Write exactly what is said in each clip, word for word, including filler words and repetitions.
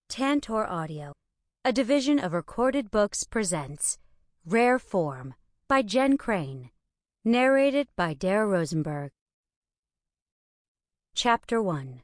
Tantor Audio, a division of Recorded Books, presents Rare Form by Jen Crane, narrated by Dara Rosenberg. Chapter one.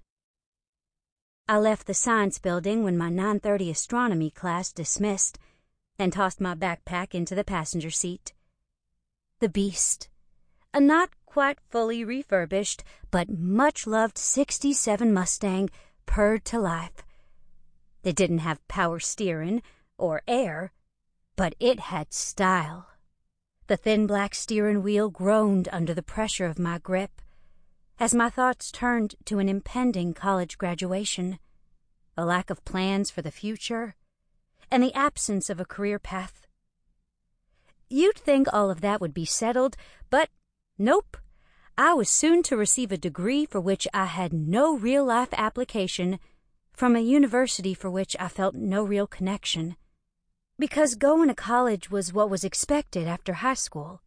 I left the science building when my nine thirty astronomy class dismissed and tossed my backpack into the passenger seat. The Beast, a not quite fully refurbished but much-loved sixty-seven Mustang, purred to life. It didn't have power steering or air, but it had style. The thin black steering wheel groaned under the pressure of my grip as my thoughts turned to an impending college graduation, a lack of plans for the future, and the absence of a career path. You'd think all of that would be settled, but nope. I was soon to receive a degree for which I had no real-life application from a university for which I felt no real connection, because going to college was what was expected after high school.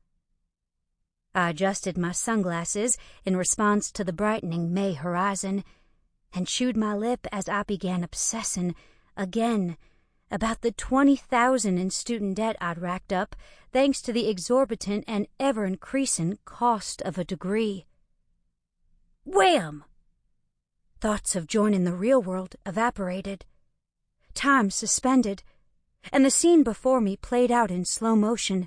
I adjusted my sunglasses in response to the brightening May horizon and chewed my lip as I began obsessing again about the twenty thousand dollars in student debt I'd racked up thanks to the exorbitant and ever-increasing cost of a degree. Wham! Thoughts of joining the real world evaporated. Time suspended, and the scene before me played out in slow motion.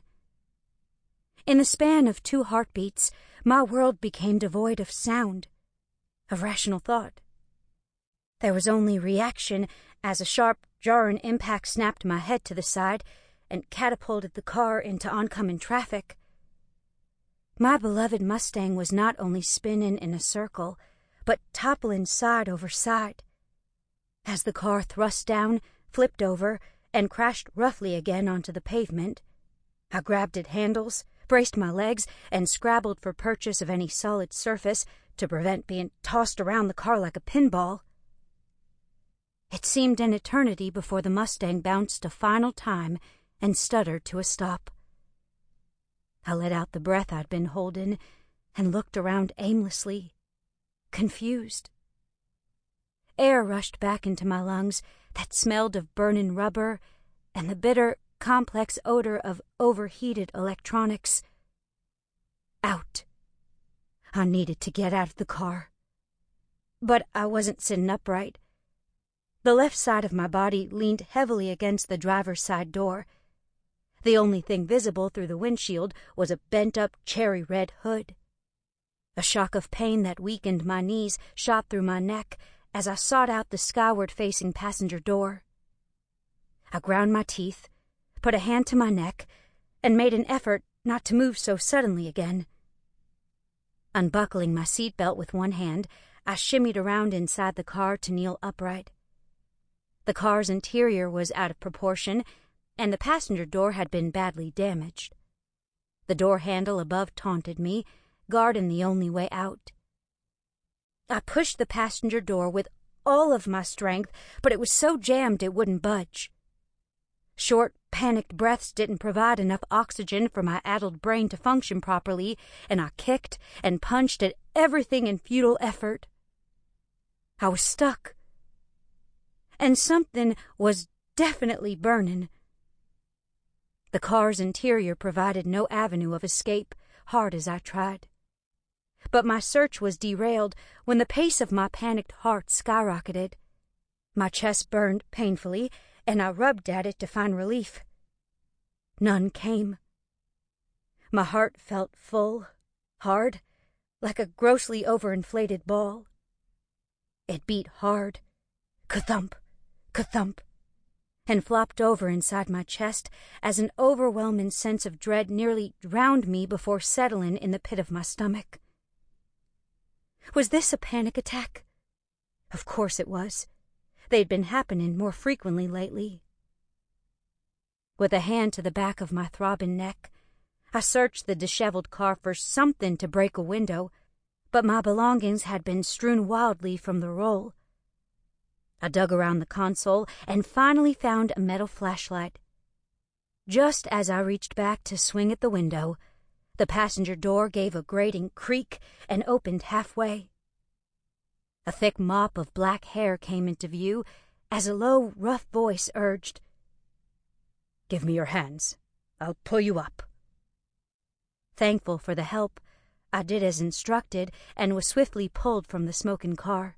In the span of two heartbeats, my world became devoid of sound, of rational thought. There was only reaction as a sharp, jarring impact snapped my head to the side and catapulted the car into oncoming traffic. My beloved Mustang was not only spinning in a circle, but toppling side over side. As the car thrust down, flipped over, and crashed roughly again onto the pavement, I grabbed at handles, braced my legs, and scrabbled for purchase of any solid surface to prevent being tossed around the car like a pinball. It seemed an eternity before the Mustang bounced a final time and stuttered to a stop. I let out the breath I'd been holding and looked around aimlessly, confused. Air rushed back into my lungs that smelled of burning rubber and the bitter, complex odor of overheated electronics. Out. I needed to get out of the car. But I wasn't sitting upright. The left side of my body leaned heavily against the driver's side door. The only thing visible through the windshield was a bent-up cherry-red hood. A shock of pain that weakened my knees shot through my neck as I sought out the skyward-facing passenger door. I ground my teeth, put a hand to my neck, and made an effort not to move so suddenly again. Unbuckling my seatbelt with one hand, I shimmied around inside the car to kneel upright. The car's interior was out of proportion, and the passenger door had been badly damaged. The door handle above taunted me, guarding the only way out. I pushed the passenger door with all of my strength, but it was so jammed it wouldn't budge. Short, panicked breaths didn't provide enough oxygen for my addled brain to function properly, and I kicked and punched at everything in futile effort. I was stuck. And something was definitely burning. The car's interior provided no avenue of escape, hard as I tried. But my search was derailed when the pace of my panicked heart skyrocketed. My chest burned painfully, and I rubbed at it to find relief. None came. My heart felt full, hard, like a grossly overinflated ball. It beat hard, ka-thump, ka-thump, and flopped over inside my chest as an overwhelming sense of dread nearly drowned me before settling in the pit of my stomach. Was this a panic attack? Of course it was. They'd been happening more frequently lately. With a hand to the back of my throbbing neck, I searched the disheveled car for something to break a window, but my belongings had been strewn wildly from the roll. I dug around the console and finally found a metal flashlight. Just as I reached back to swing at the window, the passenger door gave a grating creak and opened halfway. A thick mop of black hair came into view as a low, rough voice urged, "Give me your hands. I'll pull you up." Thankful for the help, I did as instructed and was swiftly pulled from the smoking car.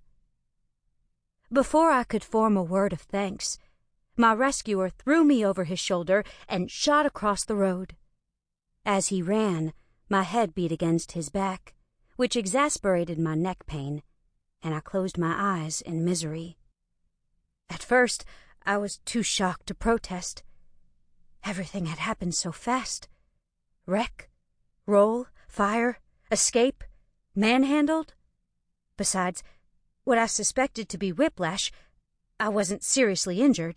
Before I could form a word of thanks, my rescuer threw me over his shoulder and shot across the road. As he ran, my head beat against his back, which exasperated my neck pain, and I closed my eyes in misery. At first, I was too shocked to protest. Everything had happened so fast. Wreck, roll, fire, escape, manhandled. Besides, what I suspected to be whiplash, I wasn't seriously injured.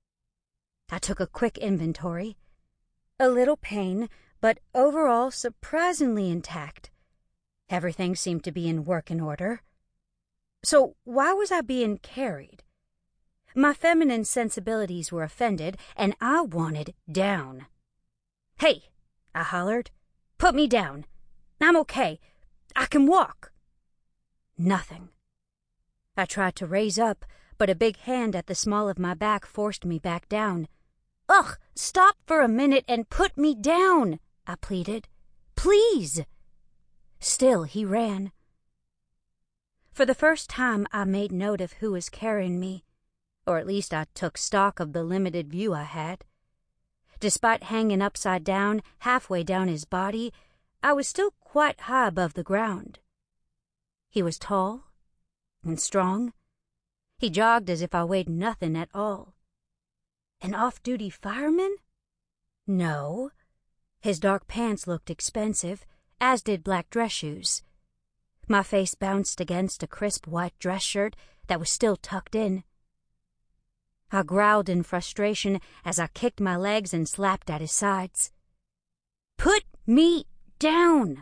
I took a quick inventory. A little pain, but overall surprisingly intact. Everything seemed to be in working order. So why was I being carried? My feminine sensibilities were offended, and I wanted down. "Hey," I hollered, "put me down. I'm okay. I can walk." Nothing. I tried to raise up, but a big hand at the small of my back forced me back down. "Ugh, stop for a minute and put me down," I pleaded. "Please." Still he ran. For the first time, I made note of who was carrying me, or at least I took stock of the limited view I had. Despite hanging upside down, halfway down his body, I was still quite high above the ground. He was tall and strong. He jogged as if I weighed nothing at all. An off-duty fireman? No. His dark pants looked expensive, as did black dress shoes. My face bounced against a crisp white dress shirt that was still tucked in. I growled in frustration as I kicked my legs and slapped at his sides. "Put me down!"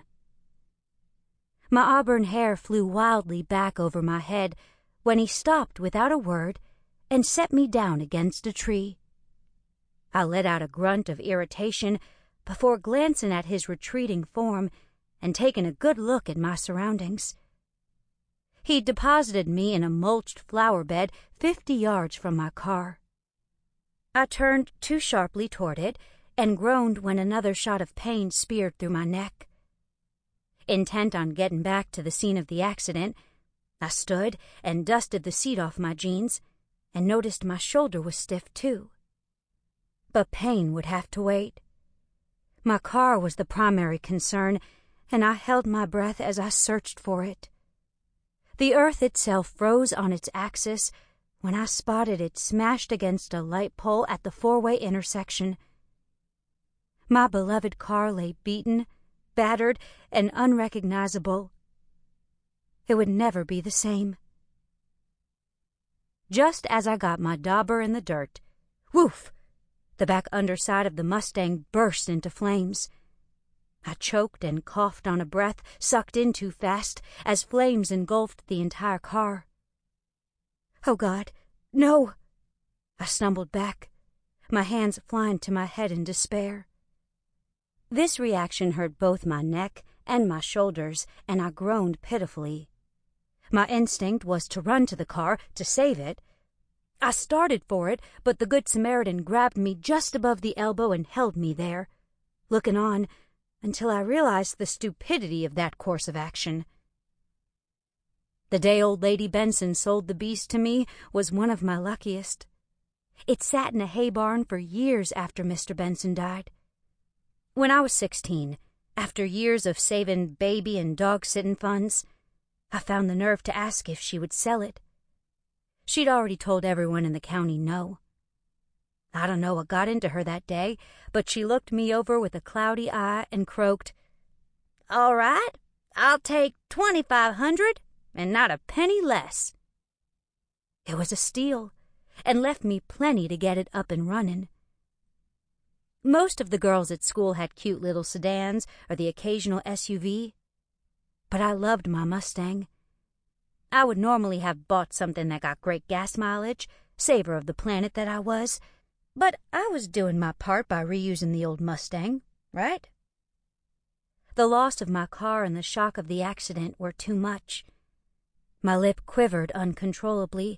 My auburn hair flew wildly back over my head when he stopped without a word and set me down against a tree. I let out a grunt of irritation before glancing at his retreating form and taking a good look at my surroundings. He deposited me in a mulched flower bed fifty yards from my car. I turned too sharply toward it and groaned when another shot of pain speared through my neck. Intent on getting back to the scene of the accident, I stood and dusted the seat off my jeans and noticed my shoulder was stiff too. But pain would have to wait. My car was the primary concern, and I held my breath as I searched for it. The earth itself froze on its axis when I spotted it smashed against a light pole at the four-way intersection. My beloved car lay beaten, battered, and unrecognizable. It would never be the same. Just as I got my dauber in the dirt, woof! The back underside of the Mustang burst into flames. I choked and coughed on a breath sucked in too fast as flames engulfed the entire car. "Oh, God, no!" I stumbled back, my hands flying to my head in despair. This reaction hurt both my neck and my shoulders, and I groaned pitifully. My instinct was to run to the car to save it. I started for it, but the Good Samaritan grabbed me just above the elbow and held me there, looking on until I realized the stupidity of that course of action. The day old Lady Benson sold the beast to me was one of my luckiest. It sat in a hay barn for years after Mister Benson died. When I was sixteen, after years of saving baby and dog-sitting funds, I found the nerve to ask if she would sell it. She'd already told everyone in the county no. I don't know what got into her that day, but she looked me over with a cloudy eye and croaked, "All right, I'll take twenty-five hundred and not a penny less." It was a steal, and left me plenty to get it up and running. Most of the girls at school had cute little sedans or the occasional S U V, but I loved my Mustang. I would normally have bought something that got great gas mileage, saver of the planet that I was, but I was doing my part by reusing the old Mustang, right? The loss of my car and the shock of the accident were too much. My lip quivered uncontrollably,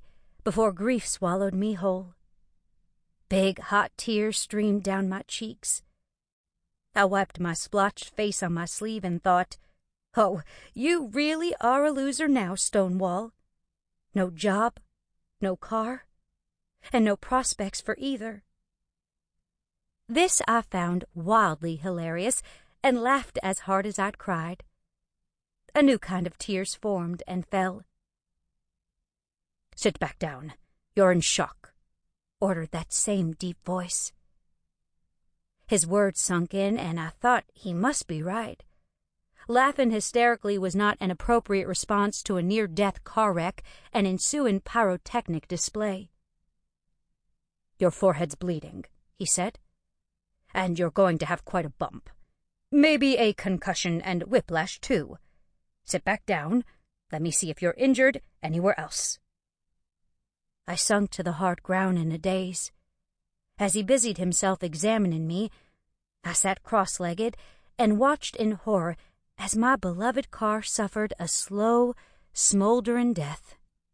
before grief swallowed me whole. Big, hot tears streamed down my cheeks. I wiped my splotched face on my sleeve and thought, "Oh, you really are a loser now, Stonewall. No job, no car, and no prospects for either." This I found wildly hilarious and laughed as hard as I'd cried. A new kind of tears formed and fell. "Sit back down. You're in shock," ordered that same deep voice. His words sunk in, and I thought he must be right. Laughing hysterically was not an appropriate response to a near-death car wreck and ensuing pyrotechnic display. "Your forehead's bleeding," he said, "and you're going to have quite a bump. Maybe a concussion and whiplash, too. Sit back down. Let me see if you're injured anywhere else." I sunk to the hard ground in a daze. As he busied himself examining me, I sat cross-legged and watched in horror as my beloved car suffered a slow, smoldering death.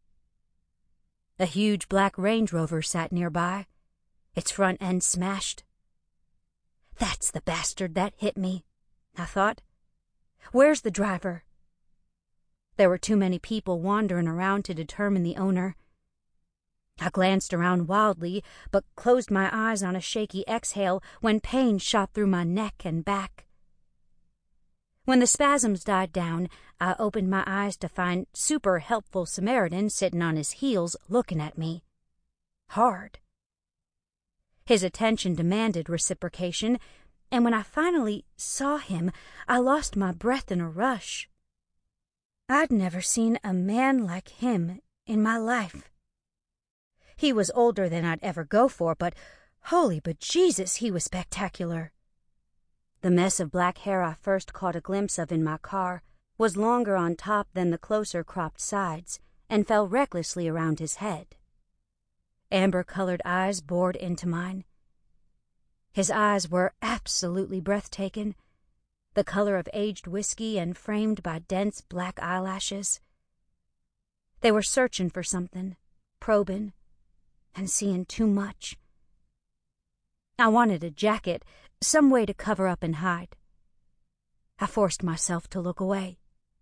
A huge black Range Rover sat nearby, its front end smashed. "That's the bastard that hit me," I thought. "Where's the driver?" There were too many people wandering around to determine the owner. I glanced around wildly, but closed my eyes on a shaky exhale when pain shot through my neck and back. When the spasms died down, I opened my eyes to find super helpful Samaritan sitting on his heels looking at me. Hard. His attention demanded reciprocation, and when I finally saw him, I lost my breath in a rush. I'd never seen a man like him in my life. He was older than I'd ever go for, but holy bejesus, he was spectacular. The mess of black hair I first caught a glimpse of in my car was longer on top than the closer cropped sides and fell recklessly around his head. Amber-colored eyes bored into mine. His eyes were absolutely breathtaking, the color of aged whiskey and framed by dense black eyelashes. They were searching for something, probing, and seeing too much. I wanted a jacket, some way to cover up and hide. I forced myself to look away.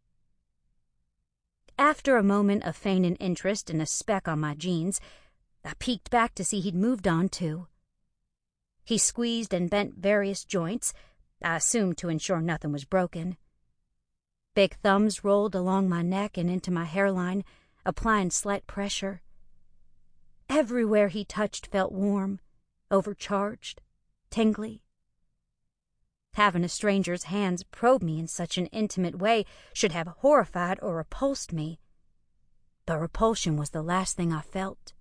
After a moment of feigning interest in a speck on my jeans, I peeked back to see he'd moved on too. He squeezed and bent various joints, I assumed to ensure nothing was broken. Big thumbs rolled along my neck and into my hairline, applying slight pressure. Everywhere he touched felt warm, overcharged, tingly. Having a stranger's hands probe me in such an intimate way should have horrified or repulsed me. But repulsion was the last thing I felt.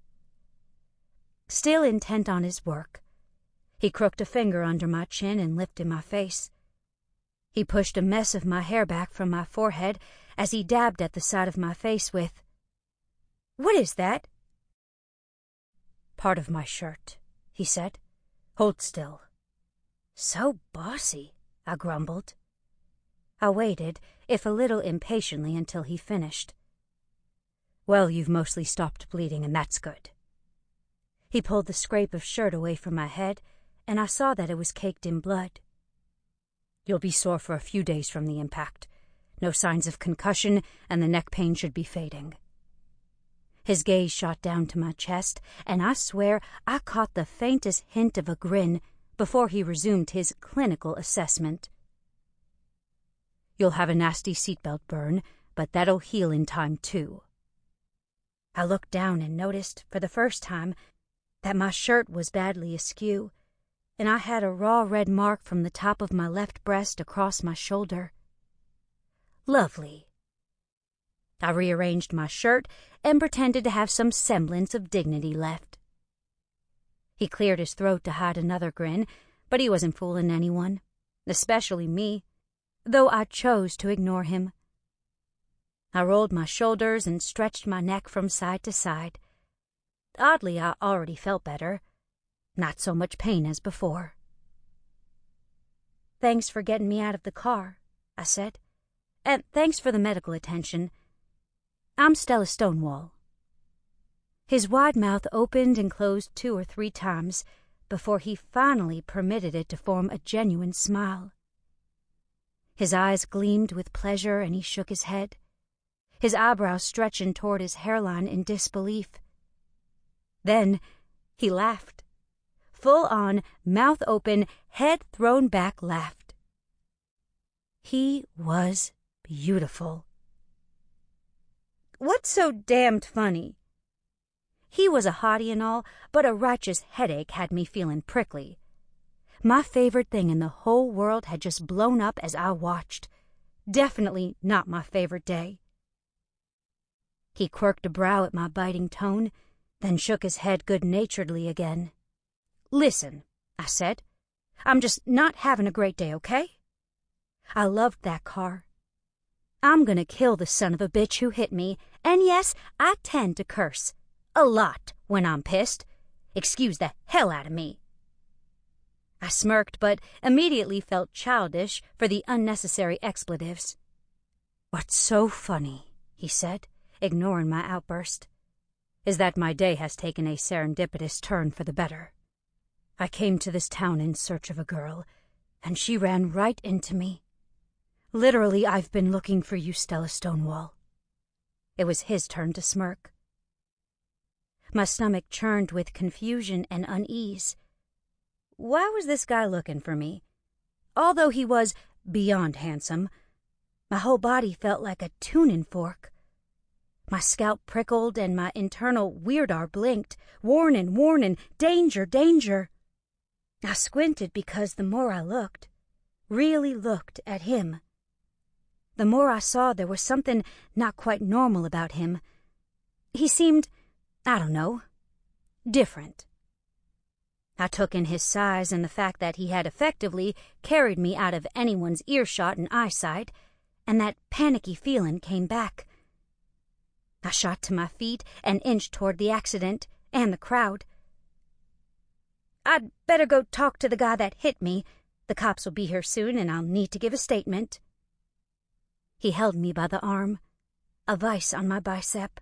Still intent on his work, he crooked a finger under my chin and lifted my face. He pushed a mess of my hair back from my forehead as he dabbed at the side of my face with, "What is that?" "Part of my shirt," he said. "Hold still." "So bossy," I grumbled. I waited, if a little impatiently, until he finished. "Well, you've mostly stopped bleeding, and that's good." He pulled the scrape of shirt away from my head, and I saw that it was caked in blood. "You'll be sore for a few days from the impact. No signs of concussion, and the neck pain should be fading." His gaze shot down to my chest, and I swear I caught the faintest hint of a grin before he resumed his clinical assessment. "You'll have a nasty seatbelt burn, but that'll heal in time, too." I looked down and noticed, for the first time, that my shirt was badly askew, and I had a raw red mark from the top of my left breast across my shoulder. Lovely. I rearranged my shirt and pretended to have some semblance of dignity left. He cleared his throat to hide another grin, but he wasn't fooling anyone, especially me, though I chose to ignore him. I rolled my shoulders and stretched my neck from side to side. Oddly, I already felt better. Not so much pain as before. "Thanks for getting me out of the car," I said. "And thanks for the medical attention. I'm Stella Stonewall." His wide mouth opened and closed two or three times before he finally permitted it to form a genuine smile. His eyes gleamed with pleasure and he shook his head, his eyebrows stretching toward his hairline in disbelief. Then he laughed. Full on, mouth open, head thrown back, laughed. He was beautiful. What's so damned funny? He was a hottie and all, but a righteous headache had me feeling prickly. My favorite thing in the whole world had just blown up as I watched. Definitely not my favorite day. He quirked a brow at my biting tone, then shook his head good-naturedly again. "Listen," I said. "I'm just not having a great day, okay? I loved that car. I'm gonna kill the son of a bitch who hit me, and yes, I tend to curse. A lot when I'm pissed. Excuse the hell out of me." I smirked, but immediately felt childish for the unnecessary expletives. "What's so funny," he said, ignoring my outburst, "is that my day has taken a serendipitous turn for the better. I came to this town in search of a girl, and she ran right into me. Literally, I've been looking for you, Stella Stonewall." It was his turn to smirk. My stomach churned with confusion and unease. Why was this guy looking for me? Although he was beyond handsome, my whole body felt like a tuning fork. My scalp prickled and my internal weirdar blinked. Warning, warning, danger, danger. I squinted because the more I looked, really looked at him, the more I saw there was something not quite normal about him. He seemed, I don't know, different. I took in his size and the fact that he had effectively carried me out of anyone's earshot and eyesight, and that panicky feeling came back. I shot to my feet and inched toward the accident and the crowd. "I'd better go talk to the guy that hit me. The cops will be here soon and I'll need to give a statement." He held me by the arm, a vice on my bicep.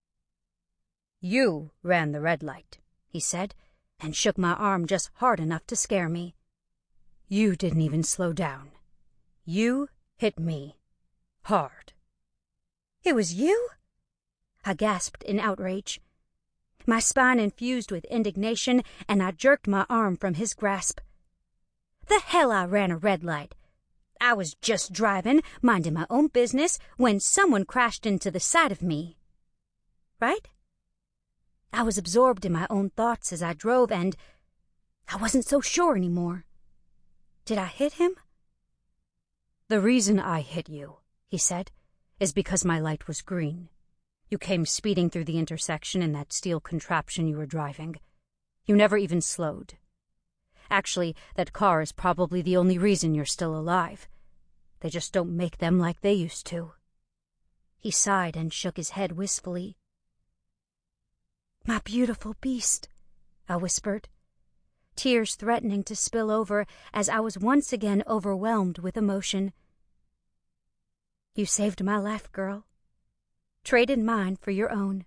"You ran the red light," he said, and shook my arm just hard enough to scare me. "You didn't even slow down. You hit me. Hard." "It was you?" I gasped in outrage. My spine infused with indignation, and I jerked my arm from his grasp. "The hell I ran a red light. I was just driving, minding my own business, when someone crashed into the side of me. Right?" I was absorbed in my own thoughts as I drove, and I wasn't so sure anymore. Did I hit him? "The reason I hit you," he said, "is because my light was green. You came speeding through the intersection in that steel contraption you were driving. You never even slowed. Actually, that car is probably the only reason you're still alive. They just don't make them like they used to." He sighed and shook his head wistfully. "My beautiful beast," I whispered, tears threatening to spill over as I was once again overwhelmed with emotion. "You saved my life, girl. Traded mine for your own."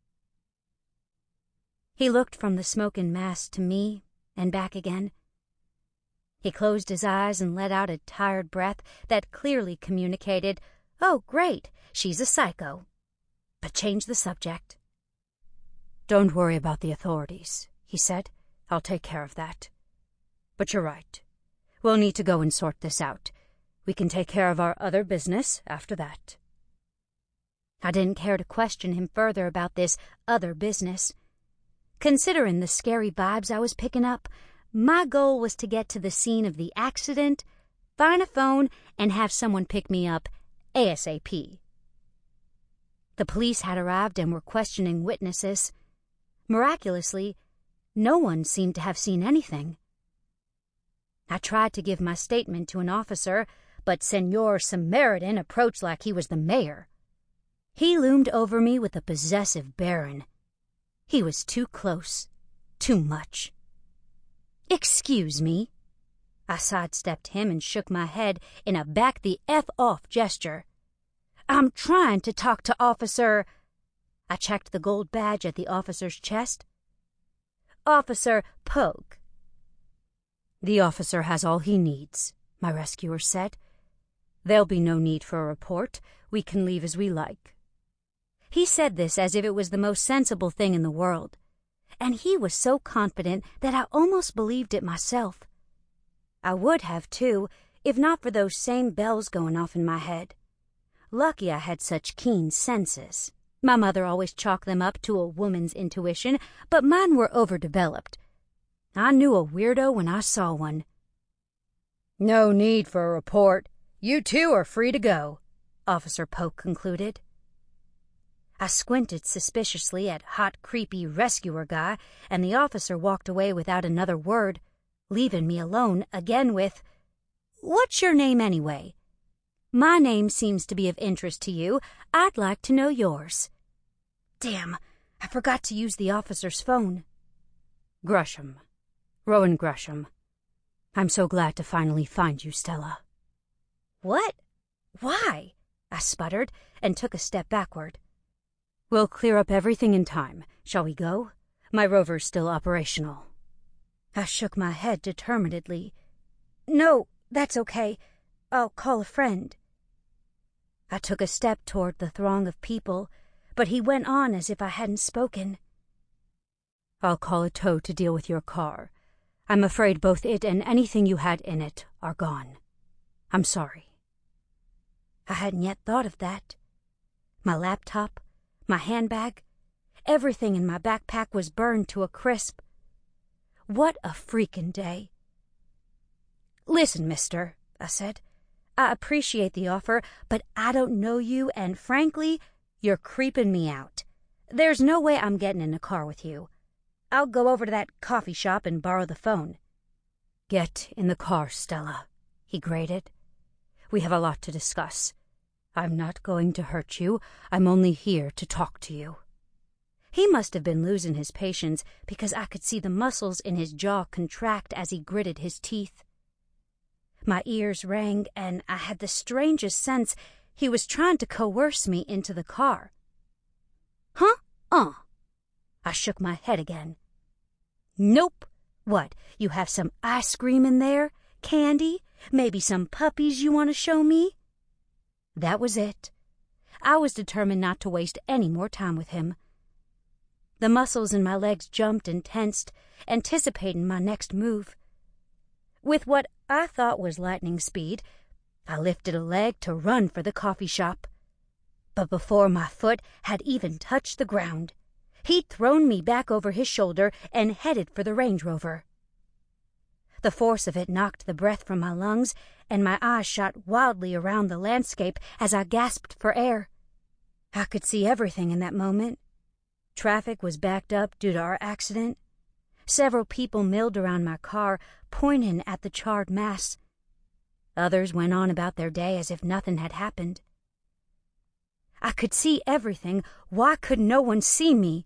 He looked from the smoking mass to me and back again. He closed his eyes and let out a tired breath that clearly communicated, "Oh, great, she's a psycho," but changed the subject. "Don't worry about the authorities," he said. "I'll take care of that. But you're right. We'll need to go and sort this out. We can take care of our other business after that." I didn't care to question him further about this other business. Considering the scary vibes I was picking up, my goal was to get to the scene of the accident, find a phone, and have someone pick me up ASAP. The police had arrived and were questioning witnesses. Miraculously, no one seemed to have seen anything. I tried to give my statement to an officer, but Senor Samaritan approached like he was the mayor. He loomed over me with a possessive bearing. He was too close, too much. "Excuse me." I sidestepped him and shook my head in a back the F off gesture. "I'm trying to talk to Officer..." I checked the gold badge at the officer's chest. Officer Pogue. The officer has all he needs, my rescuer said. There'll be no need for a report. We can leave as we like. He said this as if it was the most sensible thing in the world, and he was so confident that I almost believed it myself. I would have, too, if not for those same bells going off in my head. Lucky I had such keen senses. My mother always chalked them up to a woman's intuition, but mine were overdeveloped. I knew a weirdo when I saw one. No need for a report. You two are free to go, Officer Pogue concluded. I squinted suspiciously at hot, creepy rescuer guy, and the officer walked away without another word, leaving me alone again with, "What's your name anyway? My name seems to be of interest to you. I'd like to know yours." Damn, I forgot to use the officer's phone. Gresham. Rowan Gresham. I'm so glad to finally find you, Stella. What? Why? I sputtered and took a step backward. We'll clear up everything in time. Shall we go? My rover's still operational. I shook my head determinedly. No, that's okay. I'll call a friend. I took a step toward the throng of people, but he went on as if I hadn't spoken. I'll call a tow to deal with your car. I'm afraid both it and anything you had in it are gone. I'm sorry. I hadn't yet thought of that. My laptop, my handbag, everything in my backpack was burned to a crisp. What a freaking day. Listen, mister, I said. I appreciate the offer, but I don't know you, and frankly, you're creeping me out. There's no way I'm getting in a car with you. I'll go over to that coffee shop and borrow the phone. Get in the car, Stella, he grated. We have a lot to discuss. I'm not going to hurt you. I'm only here to talk to you. He must have been losing his patience because I could see the muscles in his jaw contract as he gritted his teeth. My ears rang, and I had the strangest sense he was trying to coerce me into the car. Huh? Uh. I shook my head again. Nope. What, you have some ice cream in there? Candy? Maybe some puppies you want to show me? That was it. I was determined not to waste any more time with him. The muscles in my legs jumped and tensed, anticipating my next move. With what I thought was lightning speed, I lifted a leg to run for the coffee shop. But before my foot had even touched the ground, he'd thrown me back over his shoulder and headed for the Range Rover. The force of it knocked the breath from my lungs, and my eyes shot wildly around the landscape as I gasped for air. I could see everything in that moment. Traffic was backed up due to our accident. Several people milled around my car, pointing at the charred mass. Others went on about their day as if nothing had happened. I could see everything. Why could no one see me?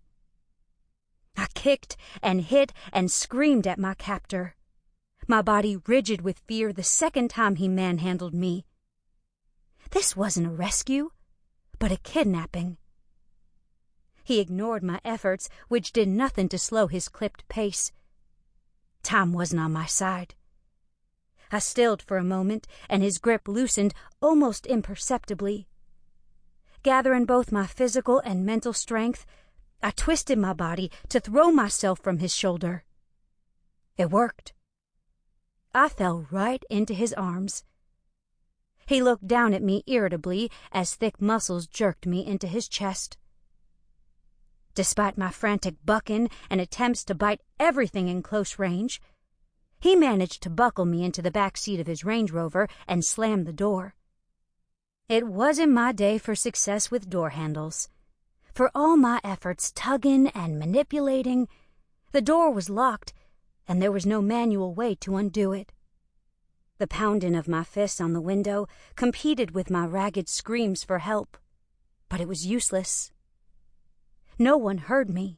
I kicked and hit and screamed at my captor, my body rigid with fear the second time he manhandled me. This wasn't a rescue, but a kidnapping. He ignored my efforts, which did nothing to slow his clipped pace. Time wasn't on my side. I stilled for a moment, and his grip loosened almost imperceptibly. Gathering both my physical and mental strength, I twisted my body to throw myself from his shoulder. It worked. I fell right into his arms. He looked down at me irritably as thick muscles jerked me into his chest. Despite my frantic bucking and attempts to bite everything in close range, he managed to buckle me into the back seat of his Range Rover and slam the door. It wasn't my day for success with door handles. For all my efforts tugging and manipulating, the door was locked, and there was no manual way to undo it. The pounding of my fists on the window competed with my ragged screams for help, but it was useless. No one heard me.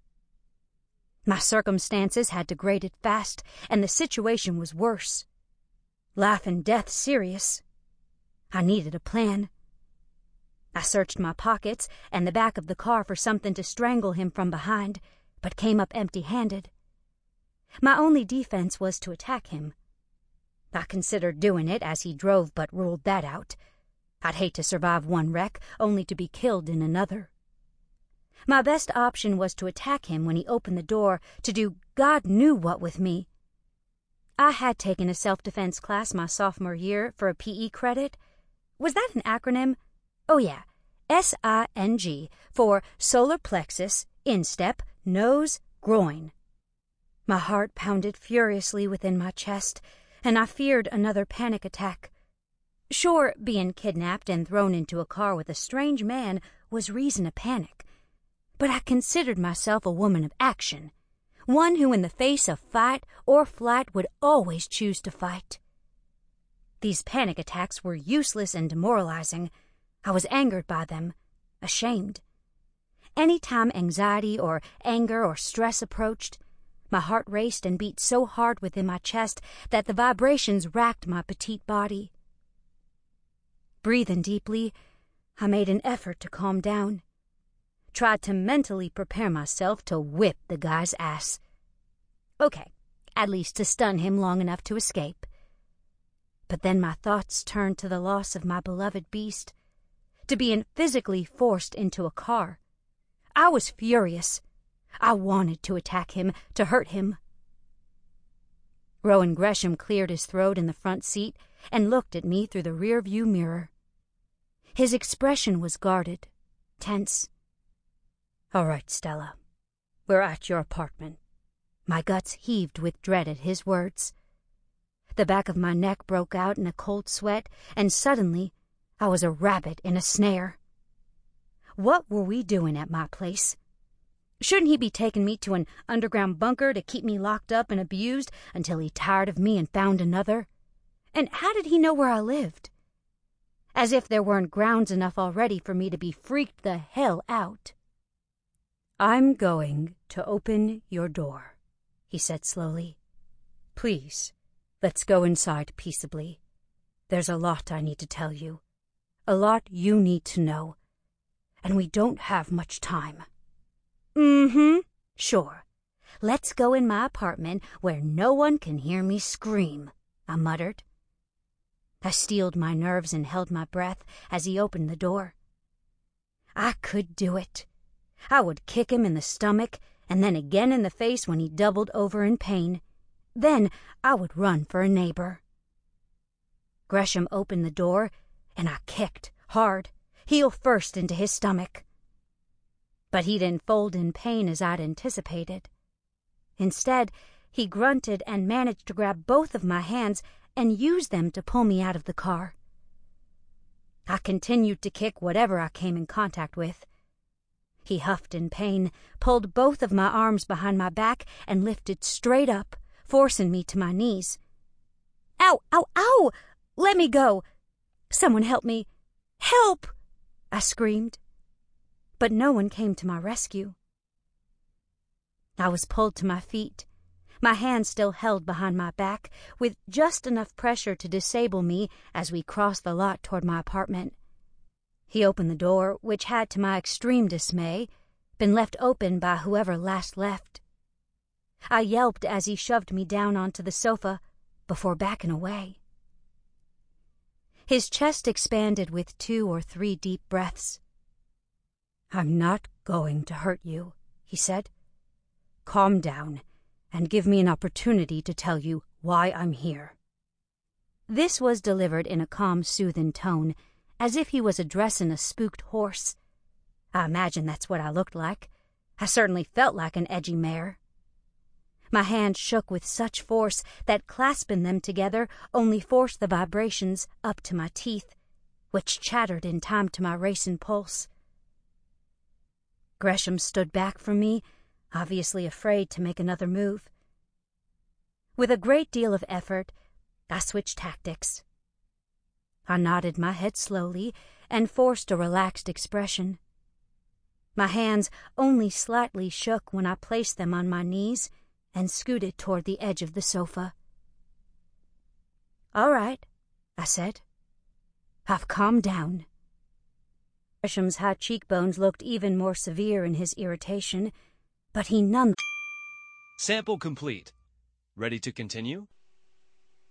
My circumstances had degraded fast, and the situation was worse. Life and death serious. I needed a plan. I searched my pockets and the back of the car for something to strangle him from behind, but came up empty-handed. My only defense was to attack him. I considered doing it as he drove, but ruled that out. I'd hate to survive one wreck, only to be killed in another. My best option was to attack him when he opened the door to do God knew what with me. I had taken a self-defense class my sophomore year for a P E credit. Was that an acronym? Oh yeah, S I N G, for solar plexus, instep, nose, groin. My heart pounded furiously within my chest, and I feared another panic attack. Sure, being kidnapped and thrown into a car with a strange man was reason to panic, but I considered myself a woman of action, one who in the face of fight or flight would always choose to fight. These panic attacks were useless and demoralizing. I was angered by them, ashamed. Any time anxiety or anger or stress approached, my heart raced and beat so hard within my chest that the vibrations racked my petite body. Breathing deeply, I made an effort to calm down. Tried to mentally prepare myself to whip the guy's ass. Okay, at least to stun him long enough to escape. But then my thoughts turned to the loss of my beloved beast, to being physically forced into a car. I was furious. I wanted to attack him, to hurt him. Rowan Gresham cleared his throat in the front seat and looked at me through the rear-view mirror. His expression was guarded, tense. All right, Stella. We're at your apartment. My guts heaved with dread at his words. The back of my neck broke out in a cold sweat, and suddenly I was a rabbit in a snare. What were we doing at my place? Shouldn't he be taking me to an underground bunker to keep me locked up and abused until he tired of me and found another? And how did he know where I lived? As if there weren't grounds enough already for me to be freaked the hell out. I'm going to open your door, he said slowly. Please, let's go inside peaceably. There's a lot I need to tell you. A lot you need to know. And we don't have much time. Mm-hmm, sure. Let's go in my apartment where no one can hear me scream, I muttered. I steeled my nerves and held my breath as he opened the door. I could do it. I would kick him in the stomach and then again in the face when he doubled over in pain. Then I would run for a neighbor. Gresham opened the door, and I kicked hard, heel first into his stomach. But he didn't fold in pain as I'd anticipated. Instead, he grunted and managed to grab both of my hands and use them to pull me out of the car. I continued to kick whatever I came in contact with. He huffed in pain, pulled both of my arms behind my back, and lifted straight up, forcing me to my knees. Ow, ow, ow! Let me go! Someone help me! Help! I screamed. But no one came to my rescue. I was pulled to my feet, my hands still held behind my back, with just enough pressure to disable me as we crossed the lot toward my apartment. He opened the door, which had, to my extreme dismay, been left open by whoever last left. I yelped as he shoved me down onto the sofa before backing away. His chest expanded with two or three deep breaths. I'm not going to hurt you, he said. Calm down and give me an opportunity to tell you why I'm here. This was delivered in a calm, soothing tone, as if he was addressing a spooked horse. I imagine that's what I looked like. I certainly felt like an edgy mare. My hands shook with such force that clasping them together only forced the vibrations up to my teeth, which chattered in time to my racing pulse. Gresham stood back from me, obviously afraid to make another move. With a great deal of effort, I switched tactics. I nodded my head slowly and forced a relaxed expression. My hands only slightly shook when I placed them on my knees and scooted toward the edge of the sofa. All right, I said. I've calmed down. Gresham's high cheekbones looked even more severe in his irritation, but he none. Sample complete. Ready to continue?